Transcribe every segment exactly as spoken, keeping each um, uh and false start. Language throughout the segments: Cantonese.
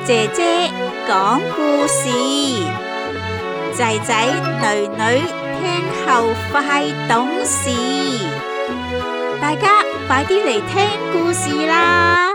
姐姐講故事，仔仔女女聽後快懂事，大家快啲嚟聽故事啦！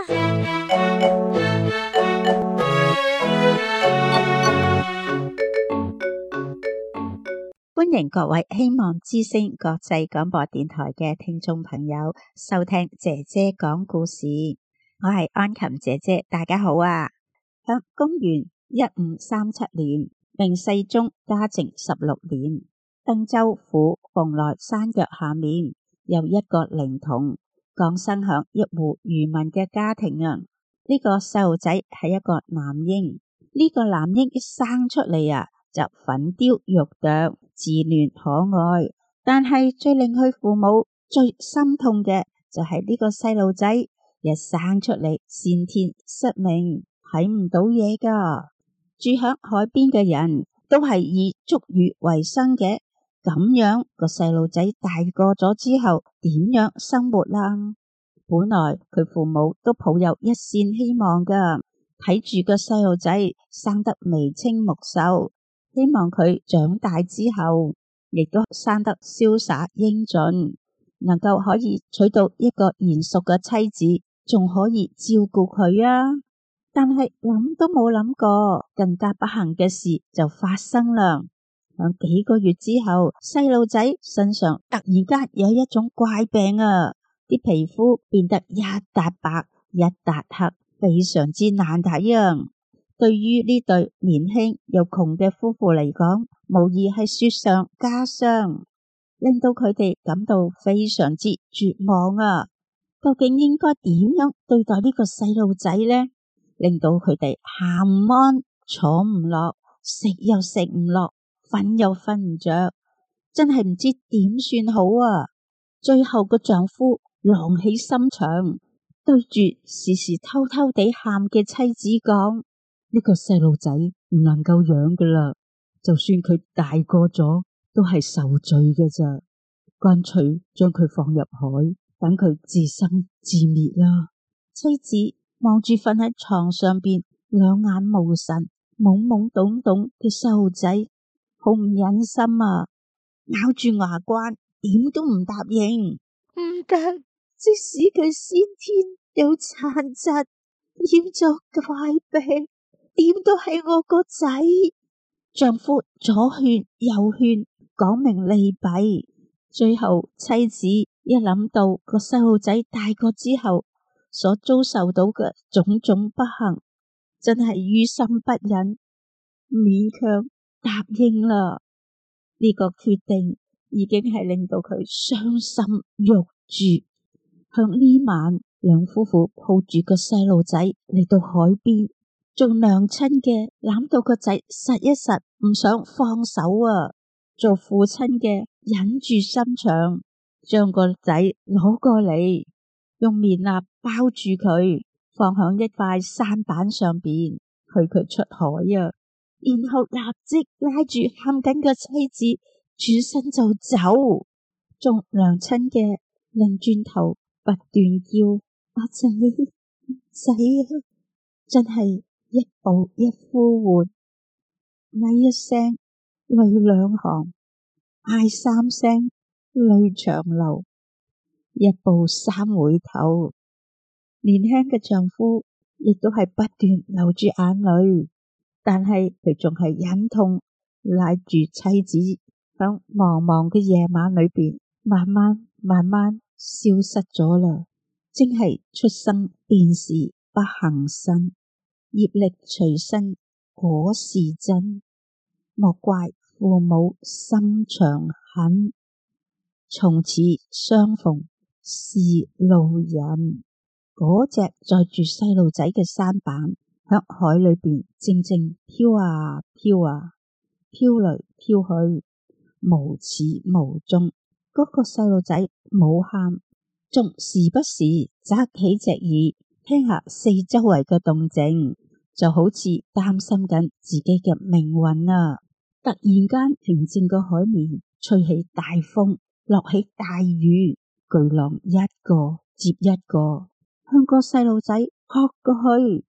歡迎各位希望之聲國際廣播電台嘅聽眾朋友收聽姐姐講故事，我係安琴姐姐，大家好啊！喺公元一五三七年，明世宗嘉靖十六年，登州府蓬萊山腳下面有一個靈童降生響一戶漁民嘅家庭啊！呢、這個細路仔係一個男嬰，呢、這個男嬰一生出嚟啊，就粉雕玉琢，稚嫩可愛。但係最令佢父母最心痛嘅就係呢個細路仔一生出嚟先天失明，睇唔到嘢噶。住響海邊嘅人都係以捉魚為生嘅，咁樣個細路仔大個咗之後點樣生活啦？本來佢父母都抱有一線希望噶，睇住個細路仔生得眉清目秀，希望佢長大之後亦都生得瀟灑英俊，能夠可以娶到一個賢淑嘅妻子，仲可以照顧佢啊！但係諗都冇諗過，更加不幸嘅事就發生啦。響幾個月之後，細路仔身上突然間有一種怪病啊，啲皮膚變得一笪白一笪黑，非常之難睇啊！對於呢對年輕又窮嘅夫婦嚟講，無疑係雪上加霜，令到佢哋感到非常之絕望啊！究竟應該點樣對待呢個細路仔呢？令到佢哋行唔安，坐唔落，食又食唔落，瞓又瞓唔着，真係唔知點算好啊！最後個丈夫狼起心腸，對住時時偷偷地喊嘅妻子講：呢個細路仔唔能夠養噶啦，就算佢大個咗，都係受罪嘅咋，乾脆將佢放入海，等佢自生自滅啦。妻子望住瞓喺床上邊兩眼無神、懵懵懂懂嘅細路仔，好唔忍心啊，咬住牙關，點都唔答應。唔得，即使佢先天有殘疾，染咗怪病，點都係我個仔。丈夫左勸右勸，講明利弊，最後妻子一諗到個細路仔大個之後所遭受到嘅種種不幸，真係於心不忍，勉強答應啦。呢個決定已經係令到佢傷心欲絕。向呢晚，兩夫婦抱住個細路仔嚟到海邊，做娘親嘅攬到個仔實一實，唔想放手啊！做父親嘅忍住心腸，將個仔攞過嚟，用棉衲包住佢，放響一塊山板上邊，去佢出海啊！然後立即拉住喊緊嘅妻子，轉身就走。做娘親嘅擰轉頭，不斷叫阿仔仔啊！真係一步一呼喚，嗌一聲淚兩行，嗌三聲淚長流，一步三回頭。年輕嘅丈夫亦都係不斷流住眼淚，但係佢仲係忍痛拉住妻子，響茫茫嘅夜晚裏邊，慢慢慢慢消失咗啦。正係出生便是不幸身，業力隨身果是真，莫怪父母心腸狠，從此相逢是路人。嗰隻載住細路仔嘅舢板響海裏邊靜靜飄啊飄啊，飄嚟飄去，無始無終。嗰、那個細路仔冇喊，仲時不時側起隻耳聽下四周圍嘅動靜，就好似擔心緊自己嘅命運啊！突然間平靜嘅海面吹起大風，落起大雨，巨浪一個接一個向個細路仔撲過去，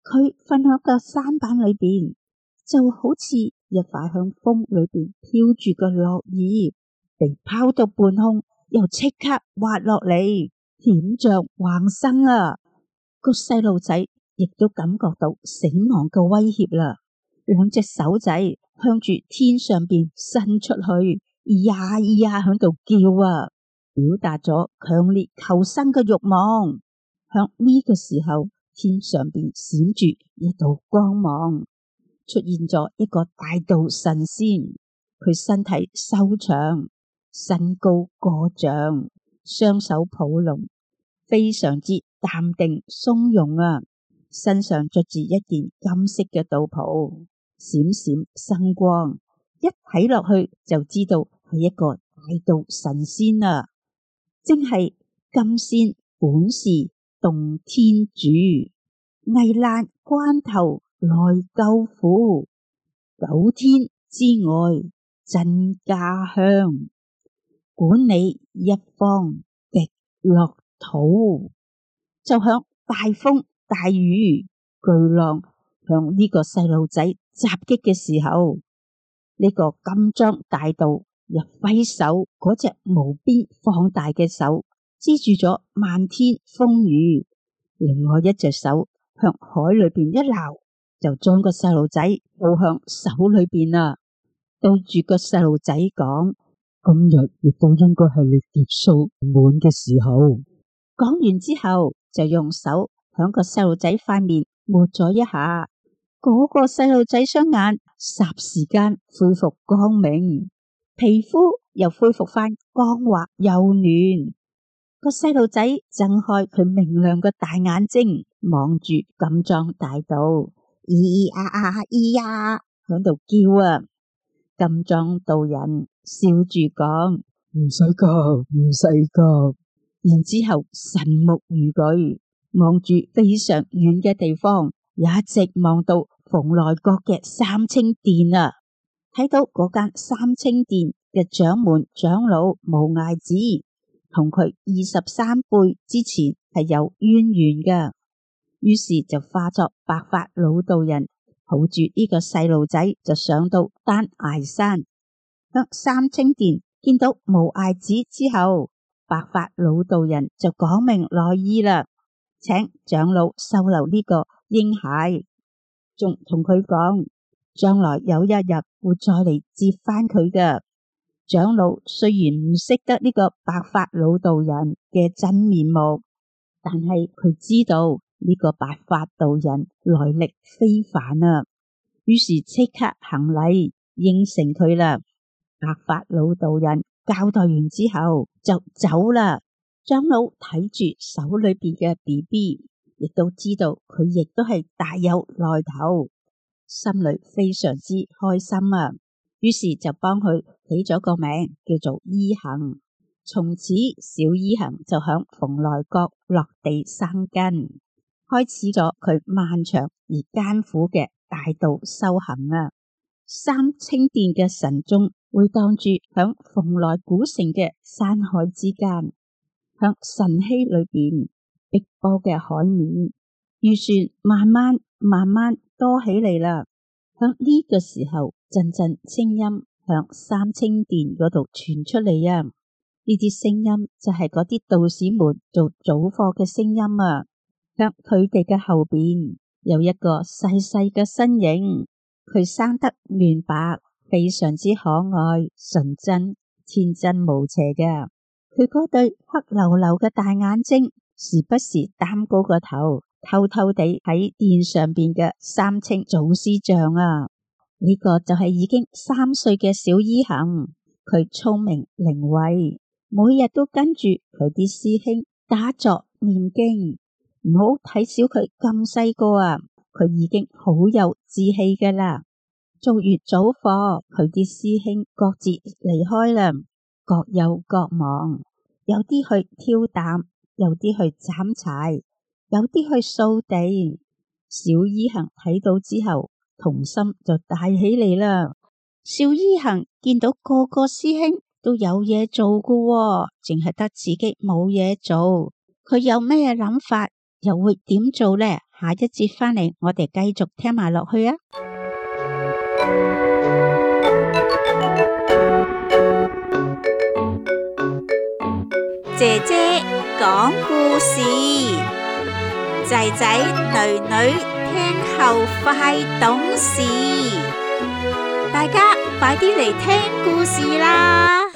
佢瞓喺個舢板裏邊，就好似一塊響風裏邊飄住嘅落葉，被拋到半空，又即刻滑落嚟，險象橫生啊！個細路仔亦都感覺到死亡嘅威脅啦，兩隻手仔向住天上邊伸出去，呀呀響度叫啊，表達咗強烈求生嘅慾望。響呢個時候，天上邊閃住一道光芒，出現咗一個大道神仙。佢身體修長，身高過丈，雙手抱龍，非常之淡定從容啊！身上着住一件金色嘅道袍，閃閃生光，一睇落去就知道係一個大道神仙啊！正係金仙本是洞天主，危難關頭來救苦，九天之外鎮家鄉，管理一方極樂土。就響大風大雨巨浪向呢個細路仔襲擊嘅時候，呢、這個金章大道一揮手，嗰隻無邊放大嘅手支住咗漫天風雨，另外一隻手向海裏邊一撈，就將個細路仔抱向手裏邊啦，對住個細路仔講：今日亦都應該係你劫數滿嘅時候。講完之後，就用手響個細路仔塊面抹咗一下，嗰、那個細路仔雙眼霎時間恢復光明，皮膚又恢復翻光滑幼嫩。個細路仔睜開佢明亮嘅大眼睛，望住金章大道，咿呀啊咿呀響度叫啊！金章道人笑住講：唔使急，唔使急。然之後神目如炬，望住非常遠嘅地方，一直望到蓬萊閣嘅三清殿啊！睇到嗰間三清殿嘅掌門長老無崖子，同佢二十三輩之前係有淵源嘅，於是就化作白髮老道人，抱住呢個細路仔就上到丹崖山。響三清殿見到無崖子之後，白髮老道人就講明來意啦，請長老收留呢個嬰孩，仲同佢講將來有一日會再嚟接翻佢嘅。長老雖然唔識得呢個白髮老道人嘅真面目，但係佢知道呢個白髮道人來歷非凡啊，於是即刻行禮應承佢啦。白髮老道人交代完之後就走啦。長老睇住手裏邊嘅 B B， 亦都知道佢亦都係大有來頭，心裏非常之開心啊。於是就幫佢起咗個名叫做依行。從此小依行就響蓬萊閣落地生根，開始咗佢漫長而艱苦嘅大道修行啊。三清殿嘅神鐘回蕩住響蓬萊古城嘅山海之間，響晨曦裏邊碧波嘅海面，漁船慢慢慢慢多起嚟啦。響呢個時候，陣陣聲音響三清殿嗰度傳出嚟啊！呢啲聲音就係嗰啲道士們做早課嘅聲音啊！響佢哋嘅後邊有一個細細嘅身影，佢生得嫩白，非常之可愛、純真、天真無邪嘅。佢嗰對黑溜溜嘅大眼睛，時不時擔高個頭，偷偷地喺殿上邊嘅三清祖師像啊！呢、這個就係已經三歲嘅小依行，佢聰明靈慧，每日都跟住佢啲師兄打坐念經。唔好睇小佢咁細個啊，佢已經好有志氣噶啦。做完早課，佢啲師兄各自離開啦，各有各忙，有啲去挑擔，有啲去斬柴，有啲去掃地。小依行睇到之後，童心就大起嚟啦。小依行見到個個師兄都有嘢做噶喎，淨係得自己冇嘢做，佢有咩諗法，又會點做呢？ 下一節返嚟，我哋繼續聽埋落去啊！姐姐講故事，仔仔女女聽後快懂事，大家快啲嚟聽故事啦！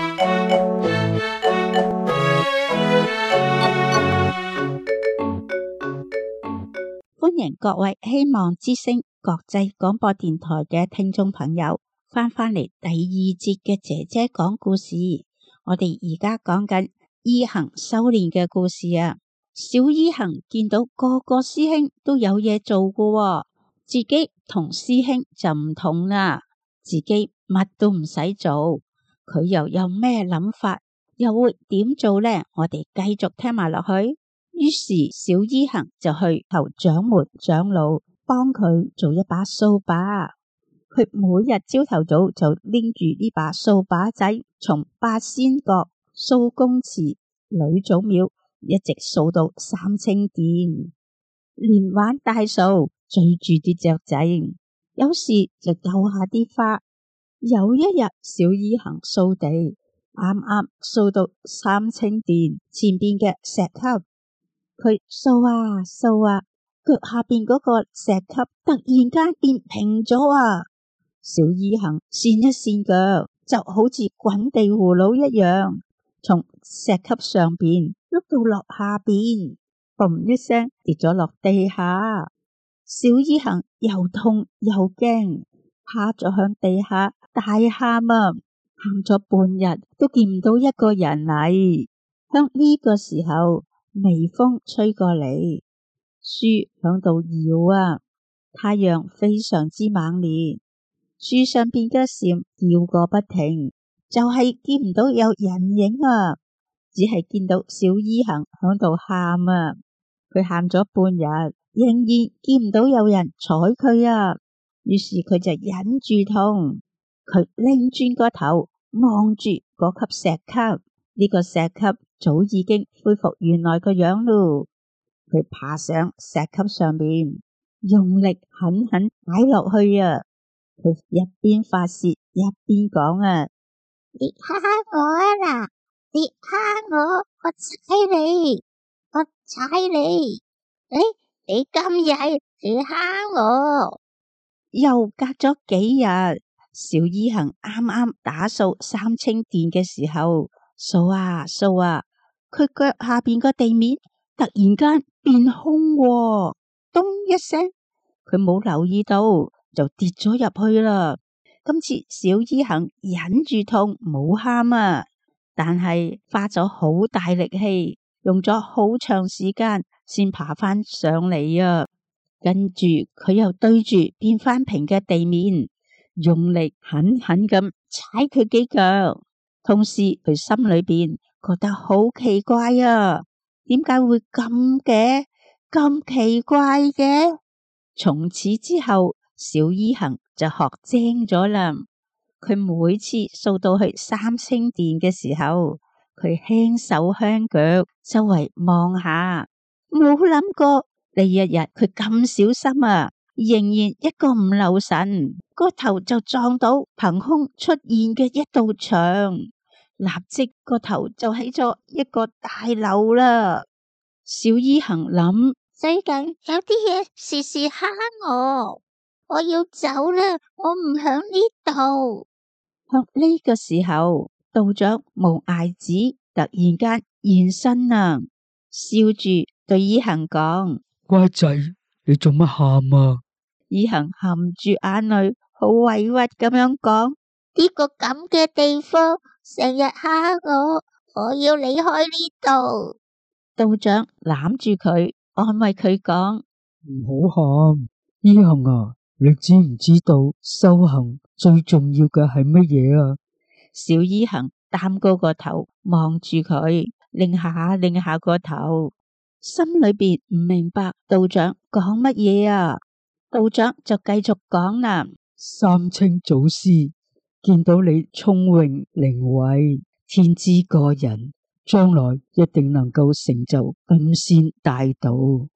歡迎各位希望之聲國際廣播電台嘅聽眾朋友翻返嚟第二節嘅姐姐講故事。我哋而家講緊伊恒修煉嘅故事啊。小伊恒見到個個師兄都有嘢做㗎喎，自己同師兄就唔同啦，自己乜都唔使做，佢又有咩諗法，又會點做呢？我哋繼續聽埋落去。於是小伊恒就去求掌門長老幫佢做一把掃把。佢每日朝頭早就拎住呢把掃把仔，從八仙閣、蘇公祠、呂祖廟一直掃到三清殿，連玩大掃，追住啲雀仔，有時就救下啲花。有一日，小伊恒掃地，啱啱掃到三清殿前邊嘅石級。佢掃啊掃啊，腳下邊嗰個石級突然間變平咗啊！小伊恒跣一跣腳，就好似滾地葫蘆一樣，從石級上邊碌到落下邊，嘣一聲跌咗落地下。小伊恒又痛又驚，趴咗響地下大喊啊！喊咗半日都見唔到一個人嚟。響呢個時候，微風吹過嚟，樹響度搖啊，太陽非常之猛烈，樹上邊嘅蟬叫個不停，就係、是、見唔到有人影啊，只係見到小伊恒響度喊啊，佢喊咗半日，仍然見唔到有人睬佢啊，於是佢就忍住痛，佢擰轉個頭望住嗰級石級，呢、這個石級早已經恢復原來個樣咯。佢爬上石級上面，用力狠狠踩落去啊！佢一邊發洩一邊講啊：你蝦我啊嗱，你蝦我，我踩你，我踩你，誒，你咁曳，你蝦我。又隔咗幾日，小伊恒啱啱打掃三清殿嘅時候，掃啊掃啊，佢腳下邊個地面突然間變空喎，咚一聲，佢冇留意到就跌咗入去啦。今次小伊恒忍住痛冇喊啊，但係花咗好大力氣，用咗好長時間先爬翻上嚟啊。跟住佢又對住變翻平嘅地面，用力狠狠咁踩佢幾腳，同時佢心裏邊覺得好奇怪啊，點解會咁嘅？咁奇怪嘅？從此之後，小伊恒就學精咗啦。佢每次掃到去三清殿嘅時候，佢輕手輕腳，周圍望下，冇諗過呢一日佢咁小心啊，仍然一個唔留神，個頭就撞到憑空出現嘅一道牆，立即個頭就起咗一個大瘤啦。小伊恒諗，最近有啲嘢時時嚇我，我要走啦，我唔響呢度。響呢個時候，道長無崖子突然間現身啦，笑住對伊恒講： 乖仔，你做乜喊啊？ 伊恒含住眼淚，好委屈咁樣講：呢個咁嘅地方成日嚇我，我要離開呢度。道長攬住佢，安慰佢講： 唔好喊，伊恒啊，你知唔知道修行最重要嘅係乜嘢啊？ 小伊恒擔高個頭望住佢，擰下擰下個頭，心裏邊唔明白道長講乜嘢啊。道長就繼續講啦： 三清祖師見到你聰穎靈慧，天資過人，將來一定能夠成就金仙大道，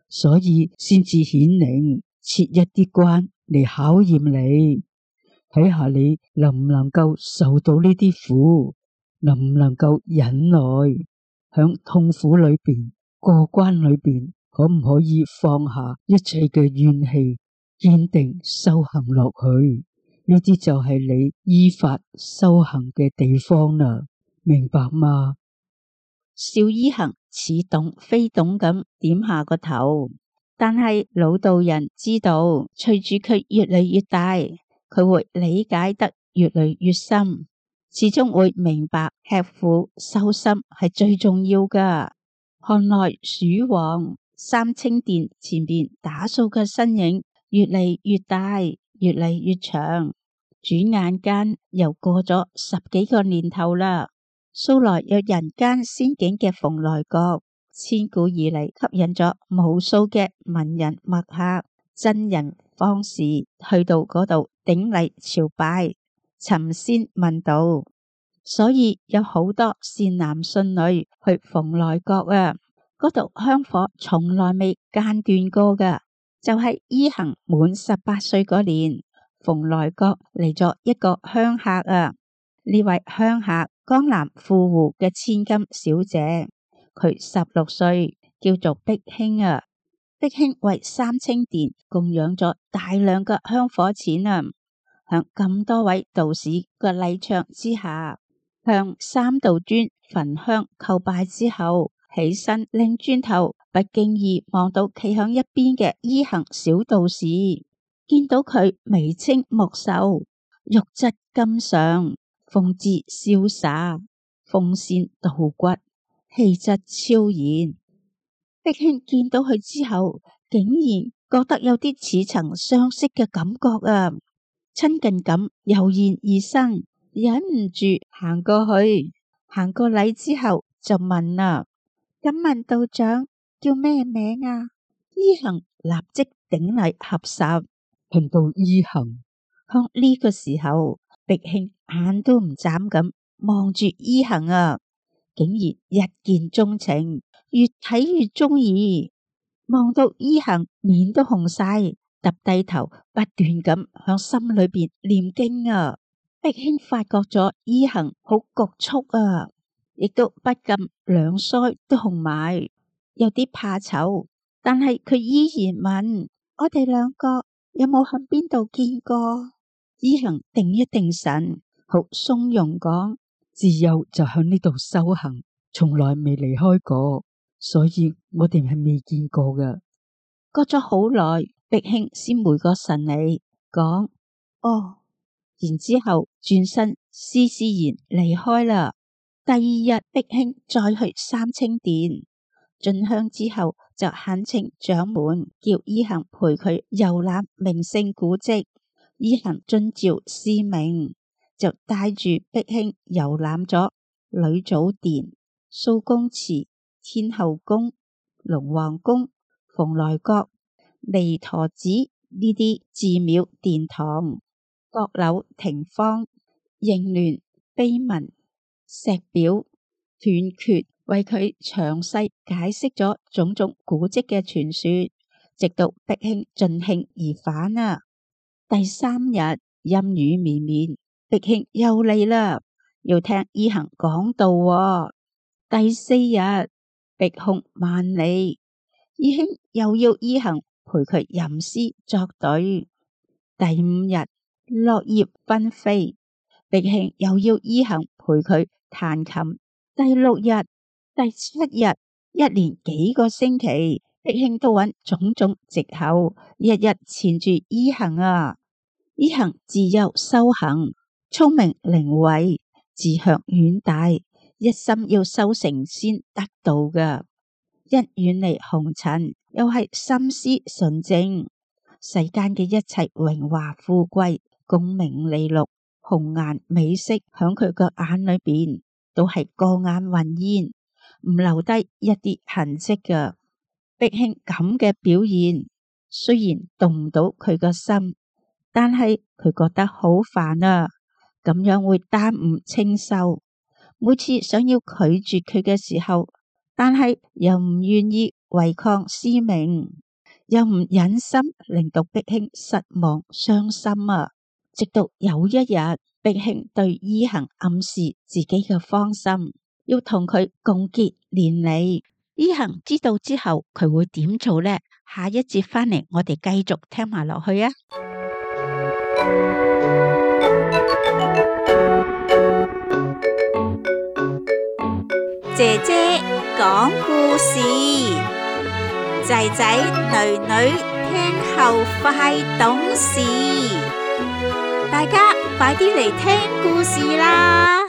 所以先至顯靈設一啲關嚟考驗你，睇下你能唔能夠受到呢啲苦，能唔能夠忍耐，響痛苦裏邊過關裏邊，可唔可以放下一切嘅怨氣，堅定修行落去？呢啲就係你依法修行嘅地方啦，明白嗎？ 邵依行似懂非懂咁點下個頭，但係老道人知道，隨住佢越嚟越大，佢會理解得越嚟越深，始終會明白吃苦修心係最重要噶。看來鼠王三清殿前邊打掃嘅身影越嚟越大，越嚟越長，轉眼間又過咗十幾個年頭啦。素來有人間仙境嘅蓬萊閣，千古以嚟吸引咗無數嘅文人墨客、真人方士去到嗰度頂禮朝拜、尋仙問道，所以有好多善男信女去蓬萊閣啊！嗰度香火從來未間斷過噶。就係、是、依行滿十八歲嗰年，蓬萊閣嚟咗一個鄉客啊！呢位鄉客江南富戶嘅千金小姐，佢十六歲，叫做碧馨啊。碧馨為三清殿供養咗大量嘅香火錢啊！響咁多位道士嘅禮唱之下，向三道尊焚香叩拜之後，起身擰轉頭，不經意望到企響一邊嘅依行小道士，見到佢眉清目秀，玉質金上，風姿瀟灑，風扇稻骨，氣質超然。碧馨見到佢之後，竟然覺得有啲似曾相識嘅感覺啊！親近感油然而生，忍唔住行過去，行過禮之後就問啦：敢問道長叫咩名啊？依行立即頂禮合十， 貧道依行。 向呢個時候，碧馨眼都唔眨咁望住依行啊，竟然一見鍾情，越睇越中意，望到依行面都紅晒，揼低頭不斷咁向心裏邊念經啊。碧馨發覺咗依行好局促啊，亦都不禁兩腮都紅埋，有啲怕醜，但係佢依然問：我哋兩個有冇喺邊度見過？依行定一定神，好從容講： 自幼就喺呢度修行，從來未離開過，所以我哋係未見過嘅。 過咗好耐，碧馨先回過神嚟，講：哦。然之後轉身施施然離開啦。第二日，碧馨再去三清殿進香之後，就懇請掌門叫依行陪佢遊覽名勝古蹟。依行遵照師命，就帶住碧馨遊覽咗呂祖殿、蘇公祠、天後宮、龍王宮、蓬萊閣、彌陀寺呢啲寺廟殿堂、閣樓亭坊、楹聯碑文、石表斷缺，為佢詳細解釋咗種種古蹟嘅傳說，直到碧馨盡興而返啊！第三日陰雨綿綿，碧馨又嚟啦，要聽依行講道喎。第四日碧空萬里，依馨又要依行陪佢吟詩作對。第五日落葉紛飛，碧馨又要依行陪佢彈琴。第六日、第七日，一連幾個星期，碧馨都揾種種藉口，日日纏住依行啊。依行自幼修行，聰明靈慧，志向遠大，一心要修成先得道㗎。一遠離紅塵，又係心思純正，世間嘅一切榮華富貴、功名利祿、紅顏美色，響佢個眼裏邊都係過眼雲煙，唔留低一啲痕跡㗎。碧馨咁嘅表現，雖然動唔到佢個心，但係佢覺得好煩啊，咁樣會耽誤清修。每次想要拒絕佢嘅時候，但係又唔願意違抗師命，又唔忍心令到碧卿失望傷心啊！直到有一日，碧卿對依行暗示自己嘅芳心，要同佢共結連理。依行知道之後，佢會點做呢？下一節返嚟，我哋繼續聽埋落去啊！姐姐講故事，仔仔女女聽後快懂事，大家快啲嚟聽故事啦！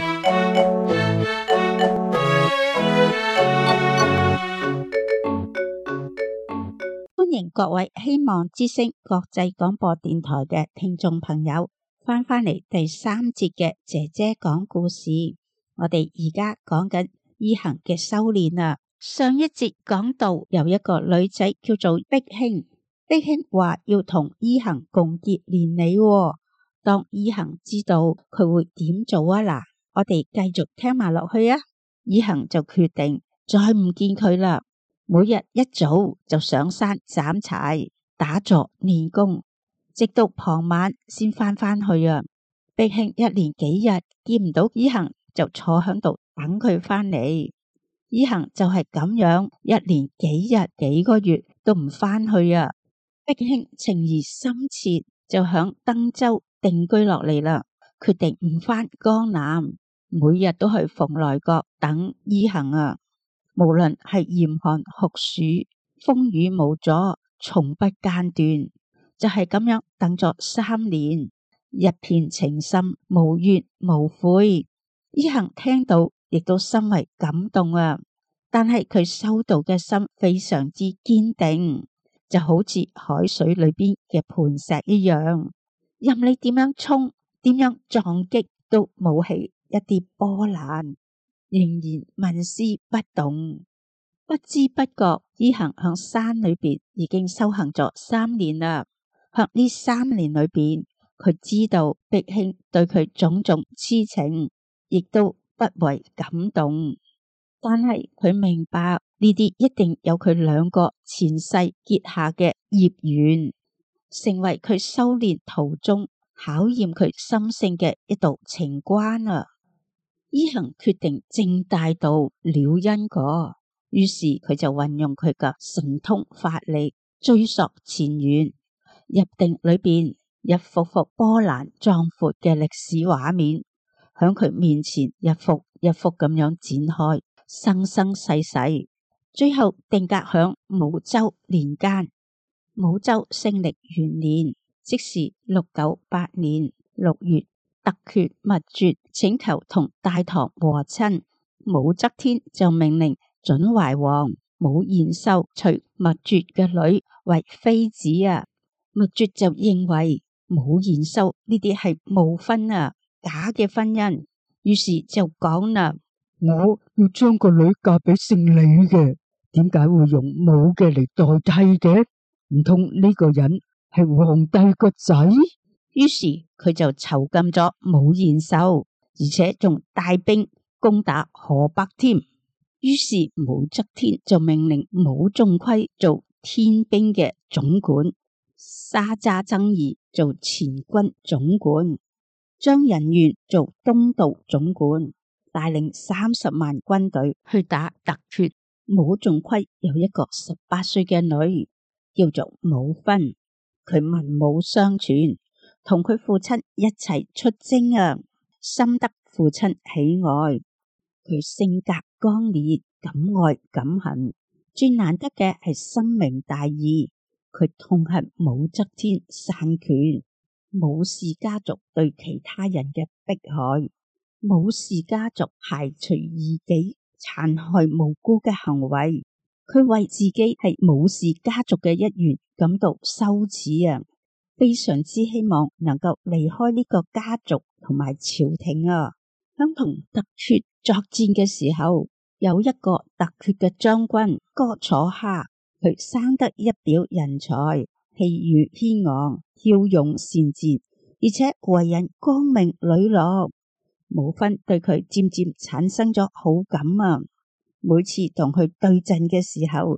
歡迎各位希望之聲國際廣播電台嘅聽眾朋友翻返嚟第三節嘅姐姐講故事。我哋而家講緊依行嘅修煉啊。上一節講到有一個女仔叫做碧卿，碧卿話要同依行共結連理喎。當依行知道佢會點做啊？嗱，我哋繼續聽埋落去啊。依行就決定再唔見佢啦。每日一早就上山斬柴、打坐練功，直到傍晚先返返去啊。碧卿一連幾日見唔到依行，就坐喺度等佢返嚟。依行就係咁樣，一連幾日幾個月都唔返去啊。碧卿情誼深切，就響登州定居落嚟啦，決定唔返江南，每日都去蓬萊閣等依行啊。無論係嚴寒酷暑、風雨無阻，從不間斷，就係、是、咁樣等咗三年，一片情深，無怨無悔。依行聽到亦都深為感動啊！但係佢修道嘅心非常之堅定，就好似海水裏邊嘅磐石一樣，任你點樣衝、點樣撞擊，都冇起一啲波瀾。仍然紋絲不動，不知不覺依行向山裏邊已經修行咗三年啦。向呢三年裏邊，佢知道碧卿對佢種種痴情，亦都不為感動。但係佢明白呢啲一定有佢兩個前世結下嘅業緣，成為佢修煉途中考驗佢心性嘅一道情關啊。依行決定證大道了因果，於是佢就運用佢嘅神通法力追溯前緣，入定裏邊一幅幅波瀾壯闊嘅歷史畫面響佢面前一幅一幅咁樣展開，生生世世，最後定格響武周年間，武周勝曆元年，即是六九八年六月。特決密絕請求同大唐和親，武則天就命令準懷王武延壽娶密絕嘅女為妃子啊。密絕就認為武延壽呢啲係冒婚啊，假嘅婚姻，於是就講啦： 我要將個女嫁俾姓李嘅，點解會用武嘅嚟代替嘅？唔通呢個人係皇帝個仔？ 於是佢就囚禁咗武延壽，而且仲帶兵攻打河北添。於是武則天就命令武仲虧做天兵嘅總管，沙扎曾儀做前軍總管，張仁元做東道總管，帶領三十萬軍隊去打突厥。武仲虧有一個十八歲嘅女，叫做武芬，佢文武雙全，同佢父親一齊出征啊，深得父親喜愛。佢性格剛烈，敢愛敢恨，最難得嘅係深明大義。佢痛恨武則天擅權，武氏家族對其他人嘅迫害，武氏家族排除異己、殘害無辜嘅行為，佢為自己係武氏家族嘅一員感到羞恥啊！非常之希望能夠離開呢個家族同埋朝廷啊！響同突厥作戰嘅時候，有一個突厥嘅將軍哥楚哈，佢生得一表人才，氣宇軒昂，驍勇善戰，而且為人光明磊落。武芬對佢漸漸產生咗好感啊！每次同佢對陣嘅時候，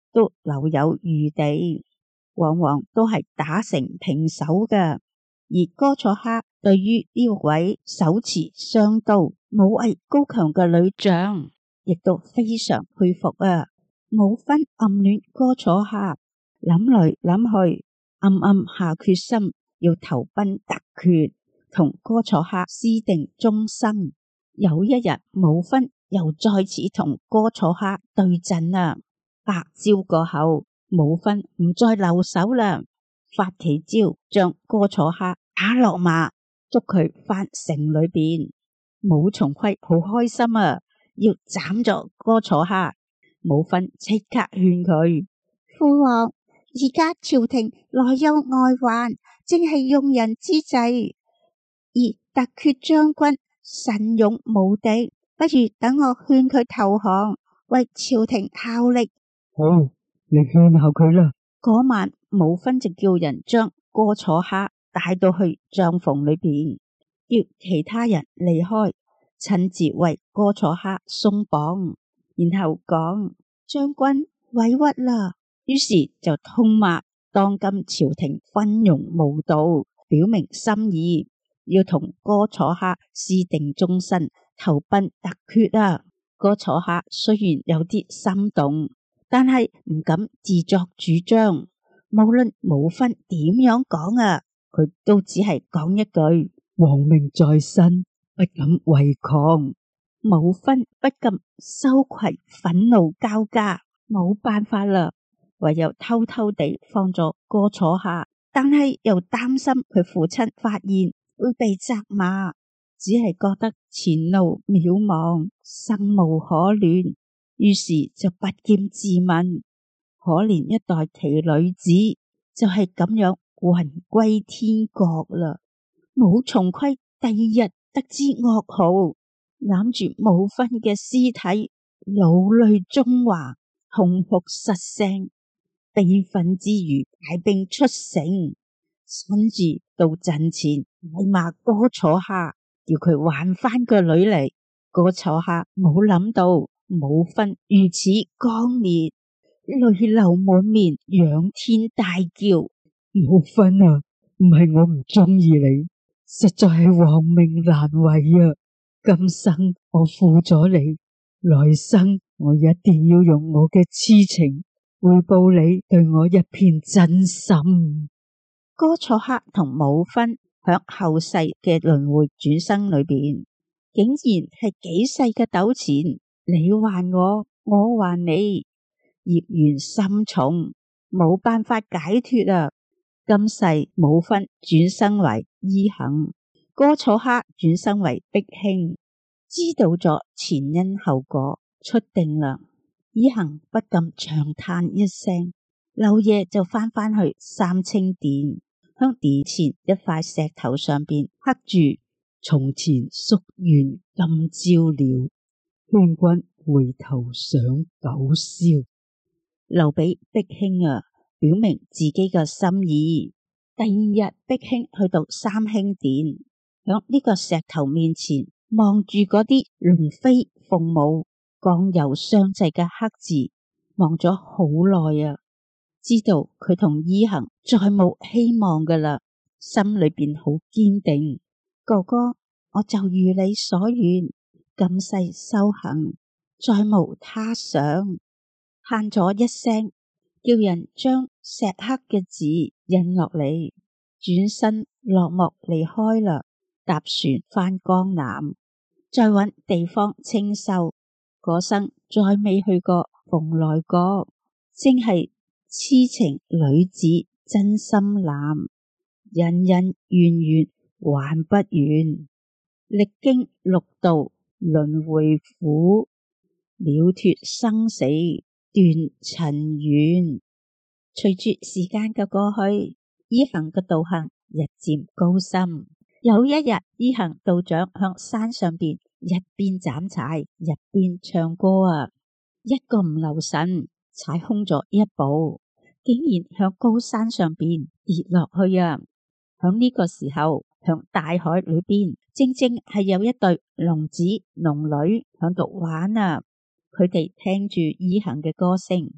都留有餘地，往往都係打成平手嘅。而哥楚克對於呢位手持雙刀、武藝高強嘅女將，亦都非常佩服啊！武芬暗戀哥楚克，諗嚟諗去，暗暗下決心要投奔突厥，同哥楚克私定終生。有一日，武芬又再次同哥楚克對陣啦。百招過後，武芬唔再留手啦，發奇招將哥楚克打落馬，捉佢返城裏邊。武松虧好開心啊，要斬咗哥楚克。武芬即刻勸佢：父王，而家朝廷內憂外患，正係用人之際，而突厥將軍神勇無敵，不如等我勸佢投降，為朝廷效力。 好，你勸下佢啦。 嗰晚，武芬就叫人將哥楚克帶到去帳篷裏邊，叫其他人離開，親自為哥楚克鬆綁，然後講：將軍委屈啦。於是就痛罵當今朝廷昏庸無道，表明心意，要同哥楚克私定終身，投奔突厥啊！哥楚克雖然有啲心動，但係唔敢自作主張。無論武芬點樣講啊，佢都只係講一句： 皇命在身，不敢違抗。 武芬不禁羞愧憤怒交加，冇辦法啦，唯有偷偷地放咗哥楚克，但係又擔心佢父親發現會被責罵，只係覺得前路渺茫，生無可戀，於是就不禁自問：可憐一代奇女子，就係咁樣魂歸天國啦。武松虧第二日得知噩耗，攬住武芬嘅屍體，老淚縱橫，痛哭失聲，悲憤之餘帶兵出城，親自到陣前嗌罵哥楚克，叫佢還翻個女嚟。哥楚克冇諗到武芬如此剛烈，淚流滿面，仰天大叫： 武芬啊，唔係我唔中意你，實在係皇命難違啊！今生我負咗你，來生我一定要用我嘅癡情回報你對我一片真心。 哥楚克同武芬響後世嘅輪迴轉生裏邊，竟然係幾世嘅糾纏，你還我，我還你，業緣深重，冇辦法解脫啊！今世武芬轉生為伊衡，哥楚克轉生為碧卿，知道咗前因後果，出定啦。伊衡不禁長嘆一聲，漏夜就翻返去三清殿，向殿前一塊石頭上邊刻住： 從前夙願今朝了，勸君回頭想九霄。 留俾碧卿啊，表明自己嘅心意。第二日，碧卿去到三清殿，響呢個石頭面前望住嗰啲龍飛鳳舞、剛柔相濟嘅黑字，望咗好耐啊，知道佢同伊衡再冇希望噶啦，心裏邊好堅定。哥哥，我就如你所願，今世修行，再無他想。喊咗一聲，叫人將石刻嘅字印落嚟，轉身落幕離開啦。搭船返江南，再搵地方清修。嗰生再未去過蓬萊閣，正係癡情女子真心男，恩恩怨怨還不完，歷經六道輪迴苦，了脫生死斷塵緣。隨住時間嘅過去，伊衡嘅道行日漸高深。有一日，伊衡道長向山上邊一邊斬柴一邊唱歌啊，一個唔留神踩空咗一步，竟然向高山上邊跌落去啊！響呢個時候，響大海裏邊正正係有一對龍子龍女響度玩啊！佢哋聽住伊衡嘅歌聲，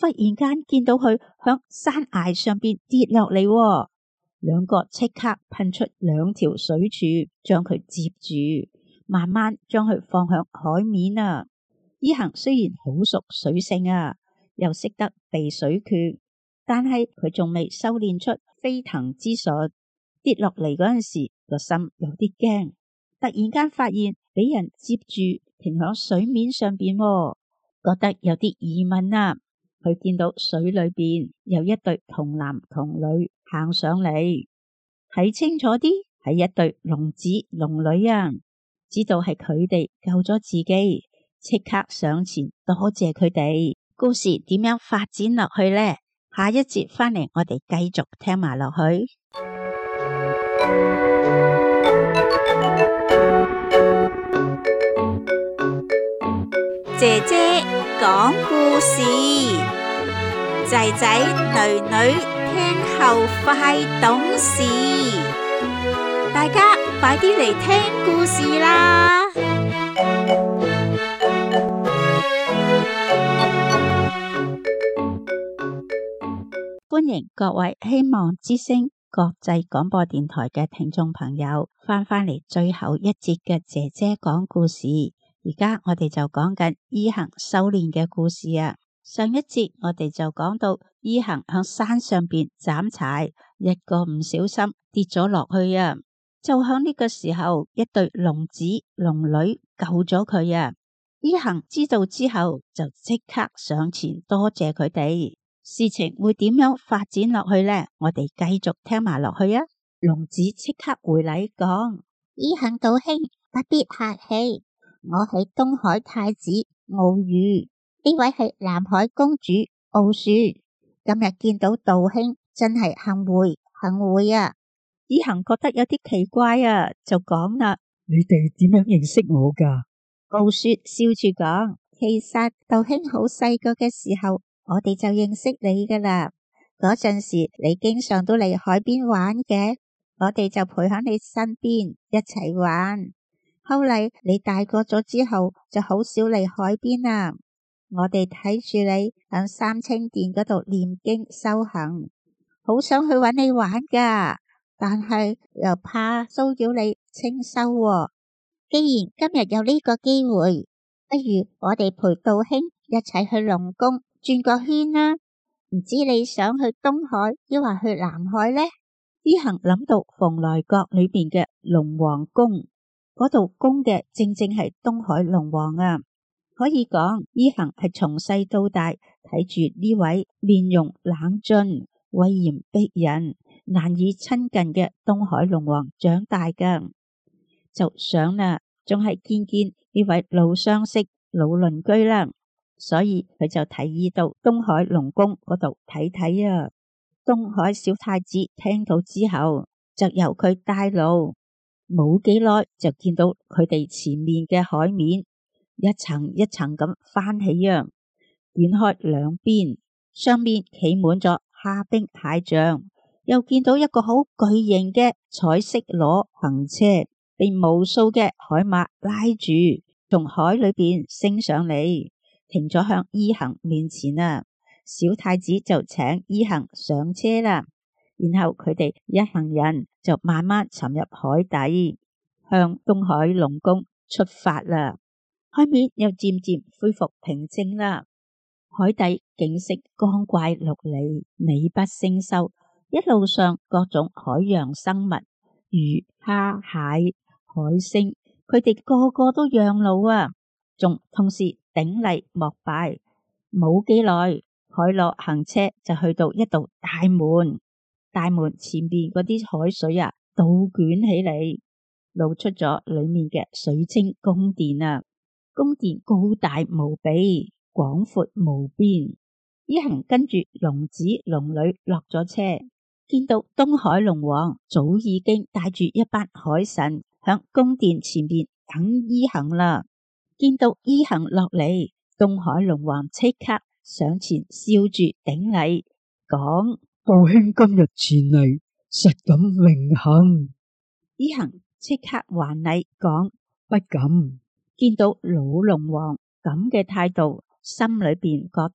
忽然間見到佢響山崖上邊跌落嚟喎，兩個即刻噴出兩條水柱，將佢接住，慢慢將佢放向海面啊。伊恒雖然好熟水性啊，又識得避水缺，但係佢仲未修煉出飛騰之術，跌落嚟嗰陣時個心有啲驚，突然間發現俾人接住停響水面上邊喎，覺得有啲疑問啊。佢見到水裏邊有一對童男童女行上嚟，睇清楚啲係一對龍子龍女啊，知道係佢哋救咗自己，即刻上前多謝佢哋。故事點樣發展落去呢？下一節返嚟我哋繼續聽埋落去。姐姐講故事，仔仔女女聽後快懂事，大家快啲嚟聽故事啦！歡迎各位希望之聲國際廣播電台嘅聽眾朋友翻返嚟最後一節嘅姐姐講故事。而家我哋就講緊伊恒修煉嘅故事啊。上一節我哋就講到伊恒向山上邊斬柴，一個唔小心跌咗落去啊。就響呢個時候，一對龍子龍女救咗佢啊。伊恒知道之後就即刻上前多謝佢哋。事情會點樣發展落去呢？我哋繼續聽埋落去啊！龍子即刻回禮講：伊恒道兄不必客氣，我係東海太子奧羽，呢位係南海公主奧雪。今日見到道兄真係幸會幸會啊！伊恒覺得有啲奇怪啊，就講啦： 你哋點樣認識我噶？ 奧雪笑住講：其實道兄好細個嘅時候，我哋就認識你噶啦，嗰陣時你經常都嚟海邊玩嘅，我哋就陪喺你身邊一齊玩。後嚟你大個咗之後，就好少嚟海邊啦。我哋睇住你喺三清殿嗰度念經修行，好想去搵你玩噶，但係又怕騷擾你清修喎。既然今日有呢個機會，不如我哋陪道兄一齊去龍宮轉個圈啦，唔知你想去東海抑或去南海呢？伊恒諗到蓬萊閣裏邊嘅龍王宮，嗰度供嘅正正係東海龍王啊！可以講伊恒係從細到大睇住呢位面容冷峻、威嚴逼人、難以親近嘅東海龍王長大噶，就想啦，仲係見見呢位老相識、老鄰居啦。所以佢就提議到東海龍宮嗰度睇睇啊。東海小太子聽到之後，就由佢帶路，冇幾耐就見到佢哋前面嘅海面一層一層咁翻起啊，捲開兩邊，上面企滿咗蝦兵蟹將，又見到一個好巨型嘅彩色螺行車，被無數嘅海馬拉住，從海裏邊升上嚟，停咗向伊恒面前啊。小太子就請伊恒上車啦，然後佢哋一行人就慢慢沉入海底，向東海龍宮出發啦。海面又漸漸恢復平靜啦，海底景色光怪陸離，美不勝收。一路上各種海洋生物，魚蝦蟹海星，佢哋個個都讓路啊，仲同時頂禮膜拜。冇幾耐，海螺行車就去到一道大門，大門前邊嗰啲海水啊倒捲起嚟，露出咗裏面嘅水晶宮殿啊。宮殿高大無比，廣闊無邊。伊恒跟住龍子龍女落咗車，見到東海龍王早已經帶住一班海神響宮殿前邊等伊恒啦。見到伊恒落嚟，東海龍王即刻上前笑住頂禮，講： 道兄今日前嚟，實感榮幸。 伊恒即刻還禮講： 不敢。 見到老龍王咁嘅態度，心裏邊覺得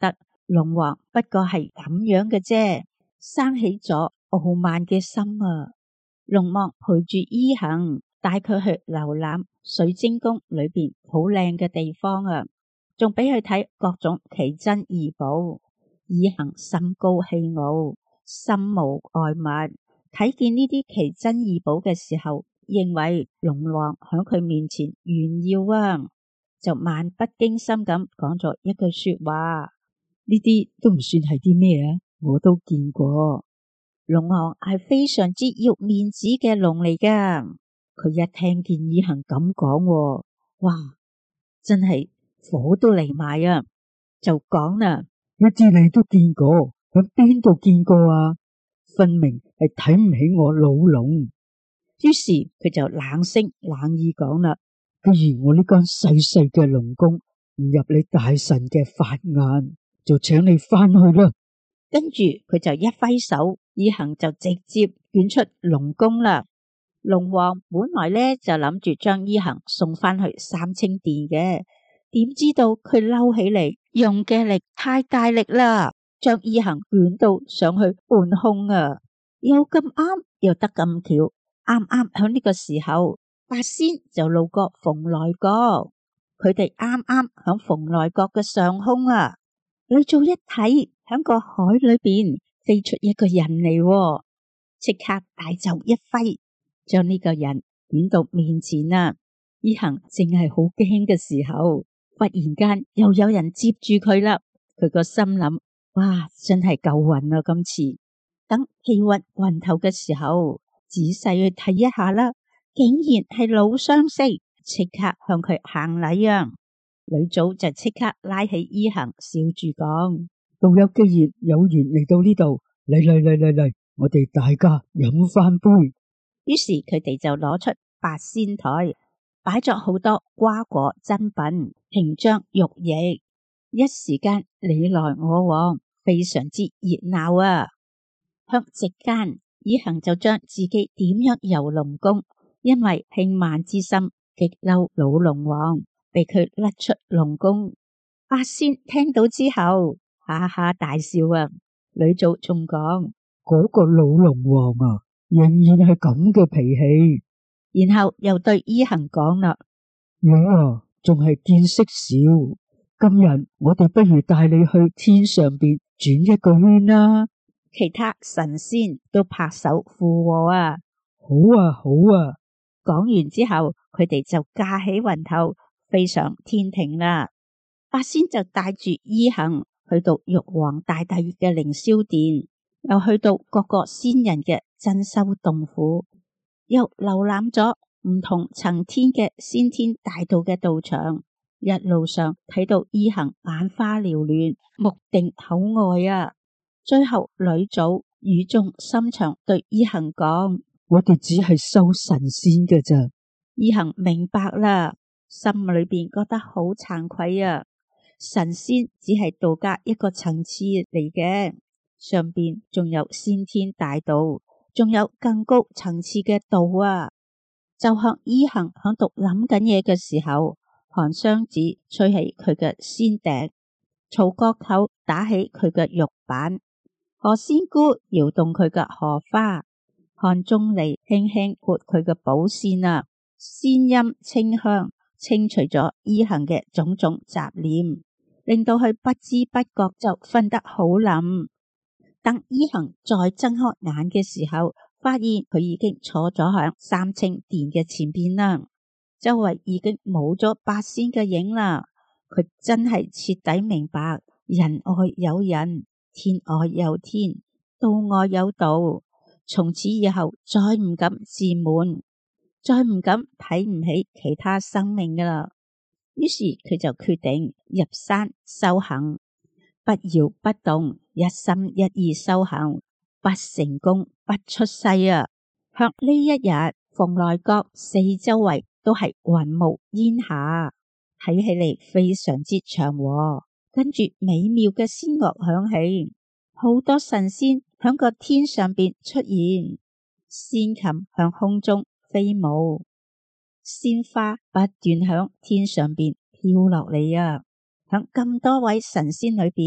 龍王不過係咁樣嘅啫，生起咗傲慢嘅心啊！龍王陪住伊行，帶佢去瀏覽水晶宮裏邊好靚嘅地方啊，仲俾佢睇各種奇珍異寶。伊行心高氣傲，心無外物，睇見呢啲奇珍異寶嘅時候，認為龍王響佢面前炫耀啊，就漫不經心咁講咗一句說話： 呢啲都唔算係啲咩啊，我都見過。 龍王係非常之要面子嘅龍嚟噶，佢一聽見伊行咁講，哇，真係火都嚟埋啊！就講啦， 一啲你都見過，響邊度見過啊？分明係睇唔起我老龍。 於是佢就冷聲冷意講啦： 既然我呢間細細嘅龍宮唔入你大神嘅法眼，就請你翻去啦。 跟住佢就一揮手，伊行就直接捲出龍宮啦。龍王本來呢就諗住將伊行送翻去三清殿嘅，點知道佢嬲起嚟，用嘅力太大力啦，將伊行捲到上去半空啊！又咁啱，又得咁巧，啱啱響呢個時候，八仙就路過蓬萊閣，佢哋啱啱響蓬萊閣嘅上空啊！呂祖一睇，響個海裏邊飛出一個人嚟，即刻大袖一揮，將呢個人捲到面前啊！伊行正係好驚嘅時候，忽然間又有人接住佢啦。佢個心諗：哇，真係夠運啊！今次等氣鬱暈頭嘅時候，仔細去睇一下啦，竟然係老相識，即刻向佢行禮啊！呂祖就即刻拉起伊行，笑住講： 道友既然有緣嚟到呢度，嚟嚟嚟嚟嚟，我哋大家飲翻杯。 於是佢哋就攞出八仙台，擺咗好多瓜果珍品、瓶漿玉液，一時間你來我往，非常之熱鬧啊！向席間，伊行就將自己點樣遊龍宮，因為輕慢之心激嬲老龍王，被佢甩出龍宮。八仙聽到之後，哈哈大笑啊！呂祖仲講： 嗰個老龍王啊，仍然係咁嘅脾氣。 然後又對伊行講啦： 你啊，仲係見識少。今日我哋不如帶你去天上邊轉一個圈啦。 其他神仙都拍手附和啊！ 好啊，好啊！ 講完之後，佢哋就架起雲頭飛上天庭啦。八仙就帶住伊行去到玉皇大帝嘅凌霄殿，又去到各個仙人嘅珍饈洞府，又瀏覽咗唔同層天嘅先天大道嘅道場。一路上睇到伊行眼花繚亂，目定口呆啊！最後呂祖語重心長對伊行講： 我哋只係修神仙嘅咋。 伊行明白啦，心裏邊覺得好慚愧啊！神仙只係道家一個層次嚟嘅，上邊仲有先天大道，仲有更高層次嘅道啊！就向伊行響度諗緊嘢嘅時候，韓湘子吹起佢嘅仙笛，曹國舅打起佢嘅玉板，何仙姑搖動佢嘅荷花，韓仲尼輕輕撥佢嘅寶扇啊，仙音清香，清除咗伊行嘅種種雜念，令到佢不知不覺就瞓得好冧。等伊行再睜開眼嘅時候，發現佢已經坐咗響三清殿嘅前邊啦，周圍已經冇咗八仙嘅影啦。佢真係徹底明白，人外有人，天外有天，道外有道。從此以後再唔敢自滿，再唔敢睇唔起其他生命噶啦。於是佢就決定入山修行，不搖不動，一心一意修行，不成功不出世啊！向呢一日，蓬萊閣四周圍都係雲霧煙霞，睇起嚟非常之祥和。跟住美妙嘅仙樂響起，好多神仙響個天上邊出現，仙琴向空中飛舞，鮮花不斷響天上邊飄落嚟啊！響咁多位神仙裏邊，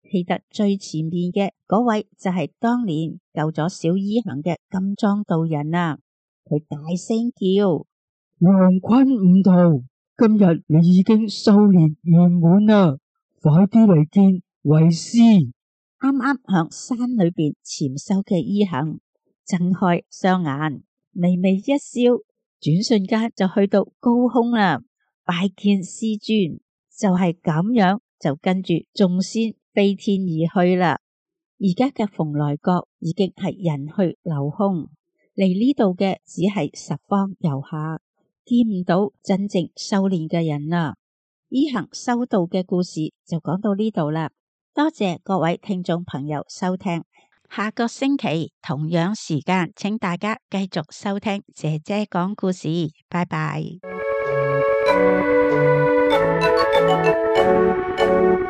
企得最前面嘅嗰位就係當年救咗小依行嘅金裝道人啊！佢大聲叫： 黃坤悟道，今日你已經修煉圓滿啦，快啲嚟見為師。 啱啱響山裏邊潛修嘅依行睜開雙眼，微微一笑，轉瞬間就去到高空啦，拜見師尊。就係咁樣，就跟住眾仙飛天而去啦。而家嘅蓬萊閣已經係人去樓空，嚟呢度嘅只係十方遊客，見唔到真正修煉嘅人啦。依行修道嘅故事就講到呢度啦。多謝各位聽眾朋友收聽，下個星期同樣時間，請大家繼續收聽姐姐講故事，拜拜。